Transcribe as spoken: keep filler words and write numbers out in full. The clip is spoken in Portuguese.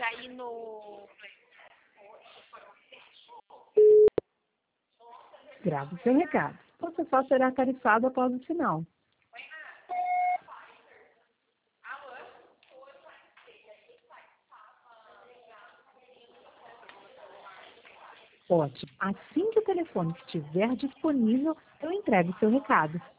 já ir no... Grave seu recado. Você só será tarifado após o sinal. Ótimo. Assim que o telefone estiver disponível, eu entrego seu recado.